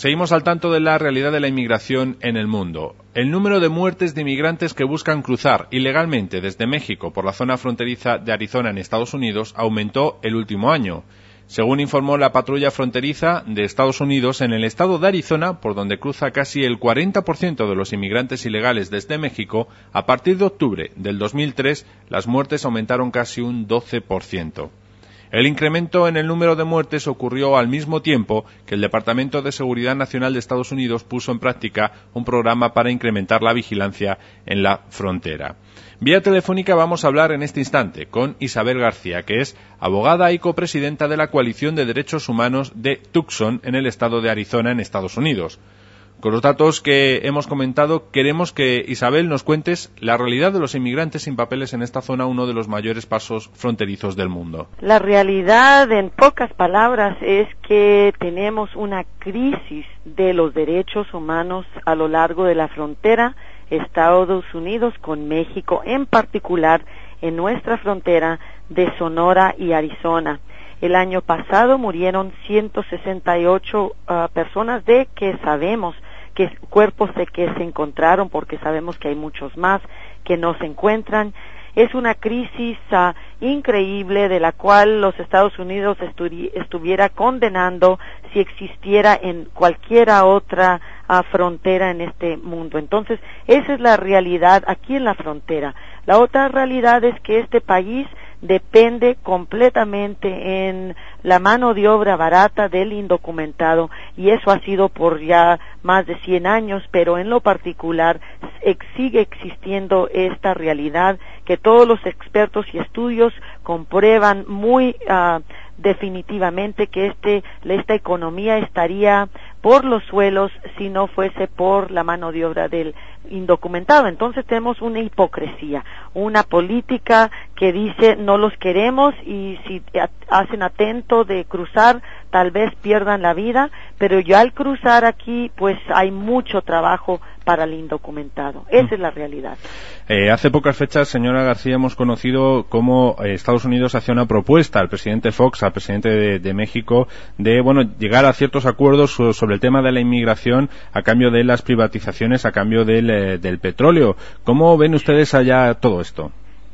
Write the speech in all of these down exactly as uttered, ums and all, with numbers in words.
Seguimos al tanto de la realidad de la inmigración en el mundo. El número de muertes de inmigrantes que buscan cruzar ilegalmente desde México por la zona fronteriza de Arizona en Estados Unidos aumentó el último año. Según informó la patrulla fronteriza de Estados Unidos, en el estado de Arizona, por donde cruza casi el cuarenta por ciento de los inmigrantes ilegales desde México, a partir de octubre del dos mil tres, las muertes aumentaron casi un doce por ciento. El incremento en el número de muertes ocurrió al mismo tiempo que el Departamento de Seguridad Nacional de Estados Unidos puso en práctica un programa para incrementar la vigilancia en la frontera. Vía telefónica vamos a hablar en este instante con Isabel García, que es abogada y copresidenta de la Coalición de Derechos Humanos de Tucson en el estado de Arizona, en Estados Unidos. Con los datos que hemos comentado, queremos que, Isabel, nos cuentes la realidad de los inmigrantes sin papeles en esta zona, uno de los mayores pasos fronterizos del mundo. La realidad, en pocas palabras, es que tenemos una crisis de los derechos humanos a lo largo de la frontera Estados Unidos con México, en particular en nuestra frontera de Sonora y Arizona. El año pasado murieron ciento sesenta y ocho uh, personas de que sabemos que cuerpos de que se encontraron, porque sabemos que hay muchos más que no se encuentran. Es una crisis uh, increíble de la cual los Estados Unidos estu- estuviera condenando si existiera en cualquiera otra uh, frontera en este mundo. Entonces, esa es la realidad aquí en la frontera. La otra realidad es que este país depende completamente en la mano de obra barata del indocumentado, y eso ha sido por ya más de cien años, pero en lo particular sigue existiendo esta realidad que todos los expertos y estudios comprueban muy uh, definitivamente que este esta economía estaría por los suelos si no fuese por la mano de obra del indocumentado. Entonces tenemos una hipocresía, una política que dice no los queremos, y si hacen atento de cruzar tal vez pierdan la vida, pero ya al cruzar aquí pues hay mucho trabajo para el indocumentado. Esa mm. es la realidad. Eh, hace pocas fechas, señora García, hemos conocido cómo eh, Estados Unidos hacía una propuesta al presidente Fox, al presidente de, de México, de bueno llegar a ciertos acuerdos sobre el tema de la inmigración a cambio de las privatizaciones, a cambio del, eh, del petróleo. ¿Cómo ven ustedes allá todo esto?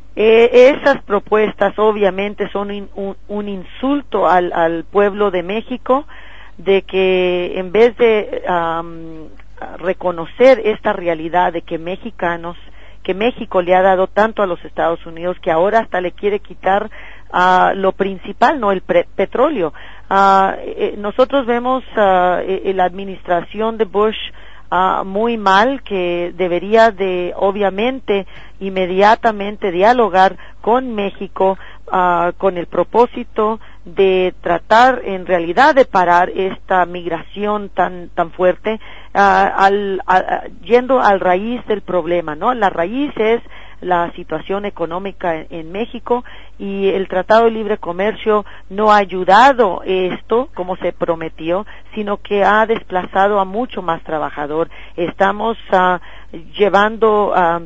Eh, esas propuestas obviamente son un, un, un insulto al, al pueblo de México, de que en vez de um, reconocer esta realidad de que mexicanos, que México le ha dado tanto a los Estados Unidos, que ahora hasta le quiere quitar uh, lo principal, no el pre- petróleo. Uh, eh, nosotros vemos uh, eh, la administración de Bush Uh, muy mal, que debería de obviamente inmediatamente dialogar con México uh, con el propósito de tratar en realidad de parar esta migración tan tan fuerte, uh, al, a, yendo al raíz del problema, ¿no? La raíz es la situación económica en, en México, y el Tratado de Libre Comercio no ha ayudado esto como se prometió, sino que ha desplazado a mucho más trabajador. Estamos uh, llevando uh,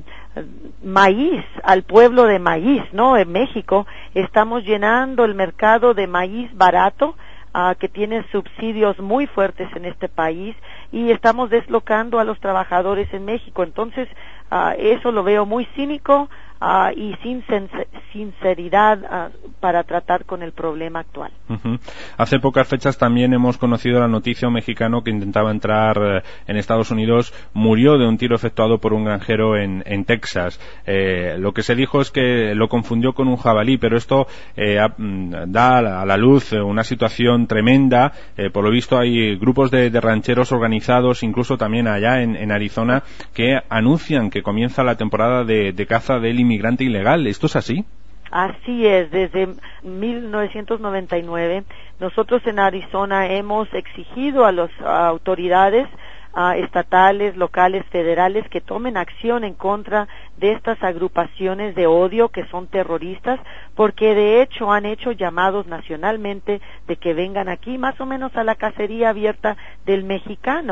maíz al pueblo de maíz, ¿no? En México estamos llenando el mercado de maíz barato, Uh, que tiene subsidios muy fuertes en este país, y estamos deslocando a los trabajadores en México. Entonces, uh, eso lo veo muy cínico uh, y sin sinceridad uh, para tratar con el problema actual. Uh-huh. Hace pocas fechas también hemos conocido la noticia: un mexicano que intentaba entrar eh, en Estados Unidos murió de un tiro efectuado por un granjero en, en Texas. Eh, lo que se dijo es que lo confundió con un jabalí, pero esto eh, da a la luz una situación tremenda. Eh, por lo visto hay grupos de, de rancheros organizados, incluso también allá en, en Arizona, que anuncian que comienza la temporada de, de caza del inmigrante ilegal. ¿Esto es así? Así es. Desde mil novecientos noventa y nueve nosotros en Arizona hemos exigido a las autoridades Uh, estatales, locales, federales, que tomen acción en contra de estas agrupaciones de odio que son terroristas, porque de hecho han hecho llamados nacionalmente de que vengan aquí, más o menos a la cacería abierta del mexicano.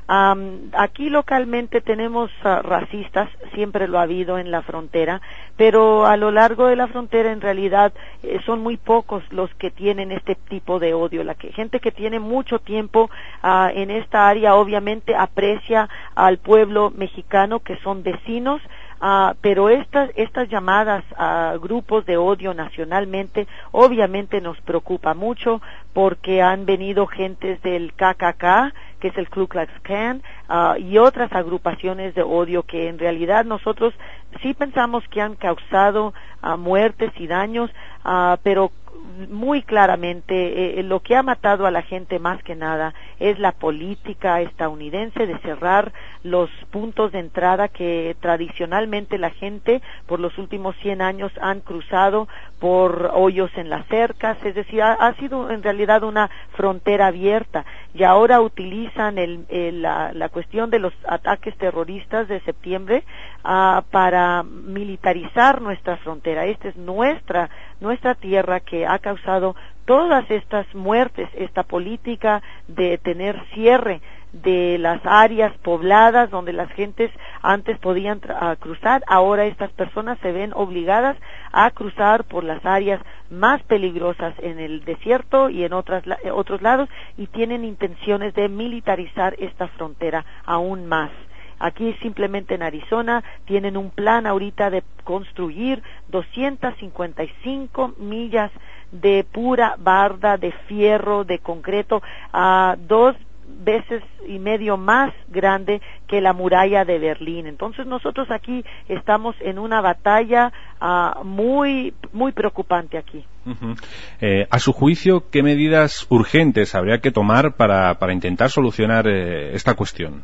Um, aquí localmente tenemos uh, racistas, siempre lo ha habido en la frontera, pero a lo largo de la frontera en realidad eh, son muy pocos los que tienen este tipo de odio. La que, gente que tiene mucho tiempo uh, en esta área obviamente aprecia al pueblo mexicano, que son vecinos. Uh, pero estas estas llamadas a grupos de odio nacionalmente obviamente nos preocupa mucho, porque han venido gentes del K K K, que es el Ku Klux Klan, uh, y otras agrupaciones de odio que en realidad nosotros sí pensamos que han causado uh, muertes y daños, uh, pero muy claramente eh, lo que ha matado a la gente más que nada es la política estadounidense de cerrar los puntos de entrada que tradicionalmente la gente por los últimos cien años han cruzado por hoyos en las cercas. Es decir, ha, ha sido en realidad una frontera abierta, y ahora utilizan el, el, la, la cuestión de los ataques terroristas de septiembre uh, para militarizar nuestra frontera. Esta es nuestra nuestra tierra que ha causado todas estas muertes, esta política de tener cierre de las áreas pobladas donde las gentes antes podían uh, cruzar. Ahora estas personas se ven obligadas a cruzar por las áreas más peligrosas en el desierto y en otras, otros lados, y tienen intenciones de militarizar esta frontera aún más. Aquí simplemente en Arizona tienen un plan ahorita de construir doscientas cincuenta y cinco millas de pura barda de fierro, de concreto, a uh, dos veces y medio más grande que la muralla de Berlín. Entonces nosotros aquí estamos en una batalla uh, muy muy preocupante aquí. Uh-huh. Eh, a su juicio, ¿qué medidas urgentes habría que tomar para, para intentar solucionar eh, esta cuestión?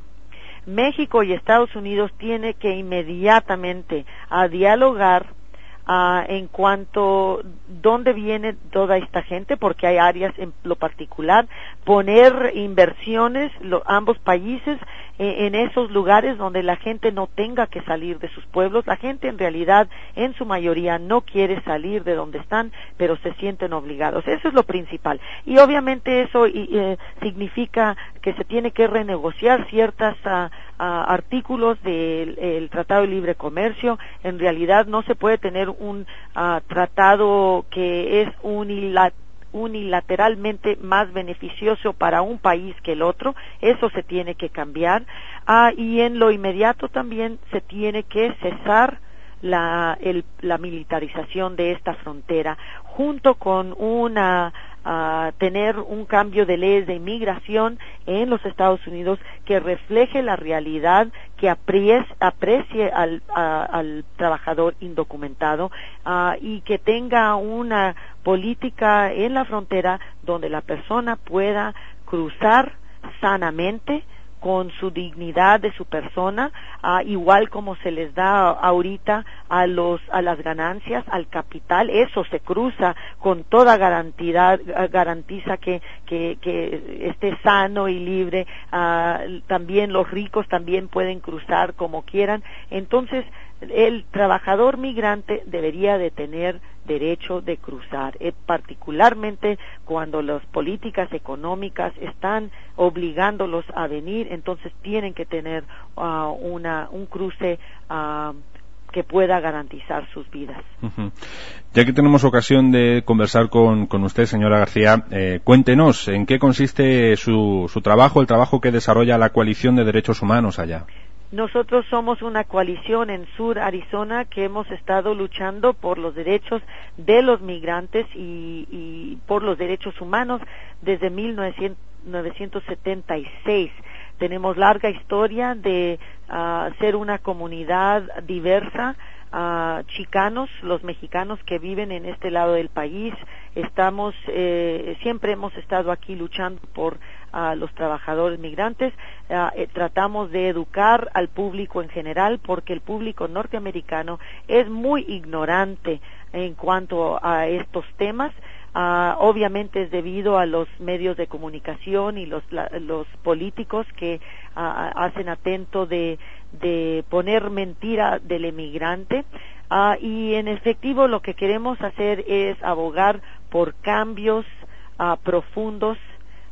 México y Estados Unidos tienen que inmediatamente a dialogar uh, en cuanto dónde viene toda esta gente, porque hay áreas en lo particular, poner inversiones, lo, ambos países, eh, en esos lugares donde la gente no tenga que salir de sus pueblos. La gente en realidad, en su mayoría, no quiere salir de donde están, pero se sienten obligados. Eso es lo principal. Y obviamente eso eh, significa que se tiene que renegociar ciertas uh, uh, artículos del el Tratado de Libre Comercio. En realidad no se puede tener un uh, tratado que es unilateral unilateralmente más beneficioso para un país que el otro. Eso se tiene que cambiar, ah, y en lo inmediato también se tiene que cesar la, el, la militarización de esta frontera, junto con una Uh, tener un cambio de leyes de inmigración en los Estados Unidos que refleje la realidad, que aprecie, aprecie al, a, al trabajador indocumentado, uh, y que tenga una política en la frontera donde la persona pueda cruzar sanamente con su dignidad de su persona, uh, igual como se les da ahorita a los a las ganancias, al capital. Eso se cruza con toda garantía, garantiza que que, que esté sano y libre. Uh, también los ricos también pueden cruzar como quieran. Entonces el trabajador migrante debería de tener derecho de cruzar, eh, particularmente cuando las políticas económicas están obligándolos a venir. Entonces tienen que tener uh, una un cruce uh, que pueda garantizar sus vidas. Uh-huh. Ya que tenemos ocasión de conversar con, con usted, señora García, eh, cuéntenos en qué consiste su, su trabajo, el trabajo que desarrolla la Coalición de Derechos Humanos allá. Nosotros somos una coalición en Sur Arizona que hemos estado luchando por los derechos de los migrantes y, y por los derechos humanos desde mil novecientos setenta y seis. Tenemos larga historia de uh, ser una comunidad diversa, uh, chicanos, los mexicanos que viven en este lado del país. Estamos, eh, siempre hemos estado aquí luchando por a los trabajadores migrantes. Uh, eh, tratamos de educar al público en general, porque el público norteamericano es muy ignorante en cuanto a estos temas. Uh, obviamente es debido a los medios de comunicación y los la, los políticos que uh, hacen atento de de poner mentira del emigrante, uh, y en efectivo lo que queremos hacer es abogar por cambios uh, profundos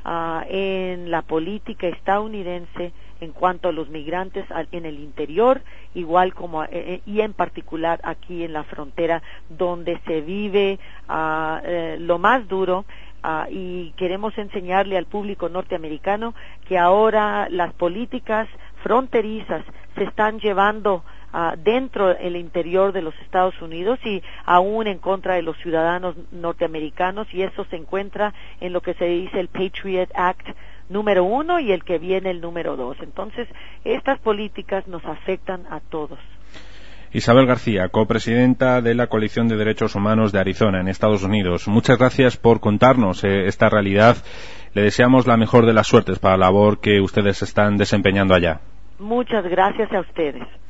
uh, en la política estadounidense en cuanto a los migrantes en el interior, igual como eh, y en particular aquí en la frontera, donde se vive uh, eh, lo más duro. Uh, y queremos enseñarle al público norteamericano que ahora las políticas fronterizas se están llevando uh, dentro del interior de los Estados Unidos y aún en contra de los ciudadanos norteamericanos, y eso se encuentra en lo que se dice el Patriot Act número uno y el que viene el número dos. Entonces, estas políticas nos afectan a todos. Isabel García, copresidenta de la Coalición de Derechos Humanos de Arizona, en Estados Unidos. Muchas gracias por contarnos eh, esta realidad. Le deseamos la mejor de las suertes para la labor que ustedes están desempeñando allá. Muchas gracias a ustedes.